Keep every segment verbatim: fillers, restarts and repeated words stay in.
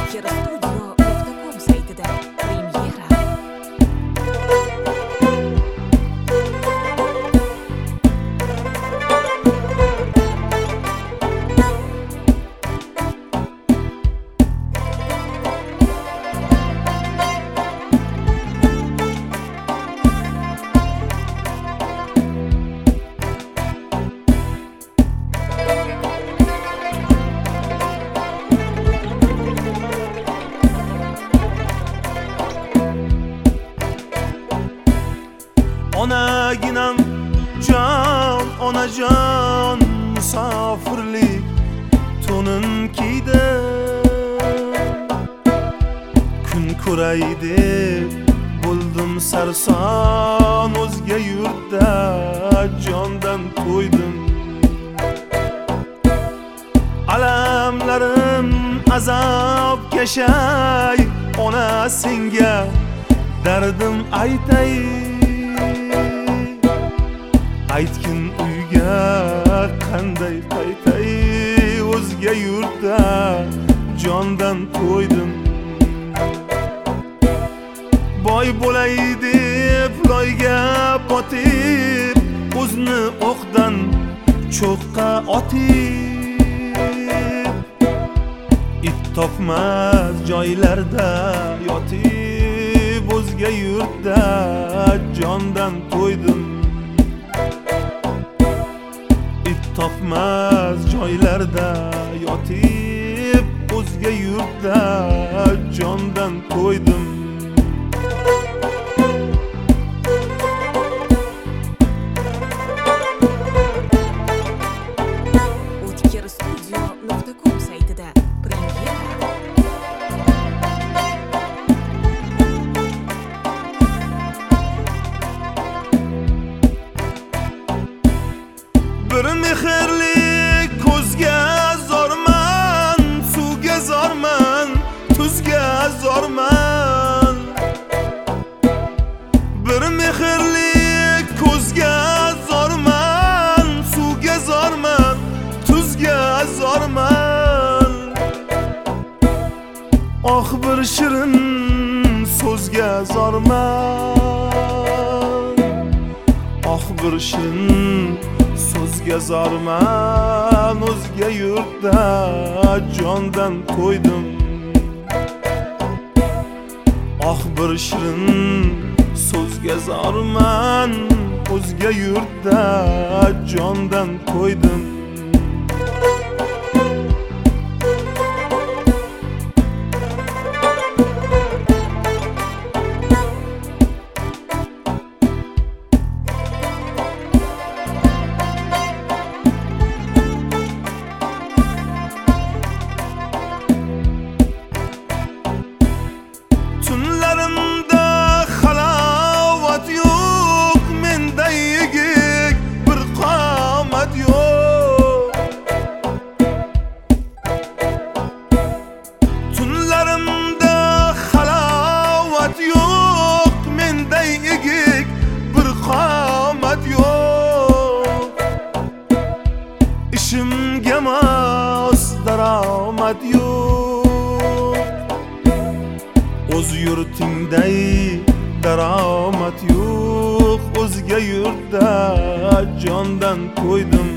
O'tkirstudio nuqta com saytida premyera. Onaginam jon, onajon, musofirlik to'nin kiydi. Kun ko'ray deb bo'ldim sarson, o'zga yurtda jondan to'ydim. Alamlarim azob kashay, ona senga dardim aytay. Aytgin uyga qanday qaytay, o'zga yurtda jondan to'ydim. Boy bo'lay deb loyga botib, o'zni o'qdan cho'qqa otib, it topmas joylarda yotib, o'zga yurtda jondan to'ydim. Topmaz joylarda yotib, o'zga yurtda jondan to'ydim. O'tkirstudio nuqta com saytida premyera. Bir mehrli ko'zga zorman, suvga zorman, tuzga zorman. Bir mehrli ko'zga zorman, suvga zorman, tuzga zorman. Oh bir shirin so'zga zorman, oh bir shirin so'zga zorman, o'zga yurtda jondan to'ydim. Oh bir shirin so'zga zorman, o'zga yurtda jondan to'ydim. Tunlarimda halovat yo'q, menda yigit bir qomat yo'q. Tunlarimda halovat yo'q, menda yigit bir qomat yo'q. Ishimga mos daromad yo'q, o'z yurtingday daromad yo'q, o'zga yurtda jondan to'ydim.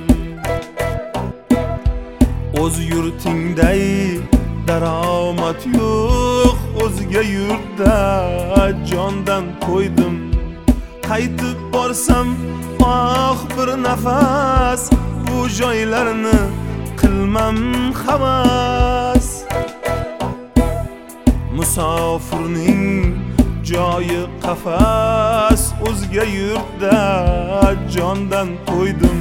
O'z yurtingday daromad yo'q, o'zga yurtda jondan to'ydim. Qaytib borsam oh bir nafas, bu joylarni qilmam havas. Musofirning joyi qafas, o'zga yurtda jondan to'ydim.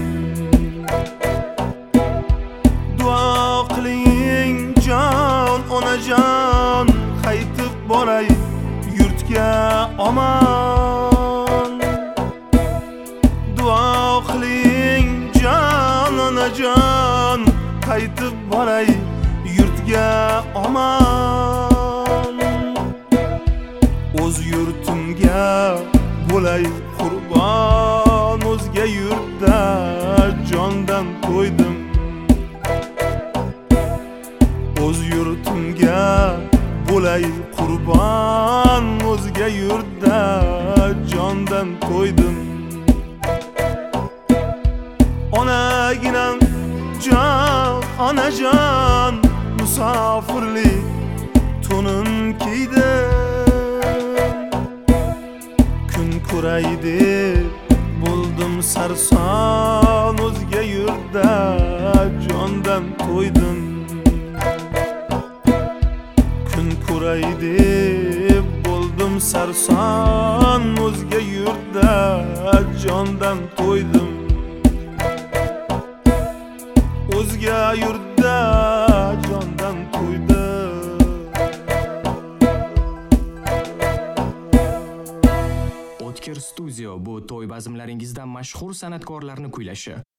Duo qiling jon, onajon, qaytib boray yurtga omon. Duo qiling jon, onajon, qaytib boray yurtga omon. O'z yurtimga bo'lay qurbon, o'zga yurtda jondan to'ydim. o'z yurtimga yurtimga bo'lay qurbon, o'zga yurtda jondan to'ydim. Onaginam jon, onajon, musofirlik to'nin kiydim. Kun ko'ray deb bo'ldim sarson, o'zga yurtda jondan to'ydim. Kun ko'ray deb bo'ldim sarson, o'zga yurtda jondan to'ydim. O'zga yurtda jondan to'ydim. O'tkir Studio bu to'y bazmlaringizda mashhur san'atkorlarni kuylashi,